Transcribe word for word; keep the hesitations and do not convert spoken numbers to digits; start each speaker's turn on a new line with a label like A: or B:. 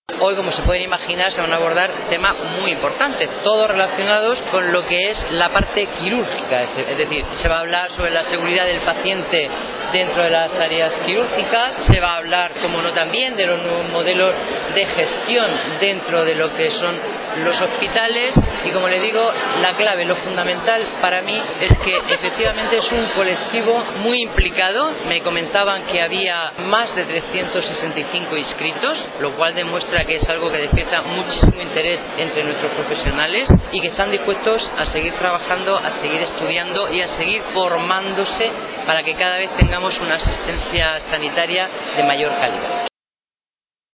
A: Hoy, como se pueden imaginar, se van a abordar temas muy importantes, todos relacionados con lo que es la parte quirúrgica, es decir, se va a hablar sobre la seguridad del paciente dentro de las áreas quirúrgicas, se va a hablar, como no también, de los nuevos modelos de gestión dentro de lo que son los hospitales y, como le digo, la clave, lo fundamental para mí es que efectivamente es un colectivo muy implicado. Me comentaban que había más de trescientos sesenta y cinco inscritos, lo cual demuestra que es algo que despierta muchísimo interés entre nuestros profesionales y que están dispuestos a seguir trabajando, a seguir estudiando y a seguir formándose para que cada vez tengamos una asistencia sanitaria de mayor calidad.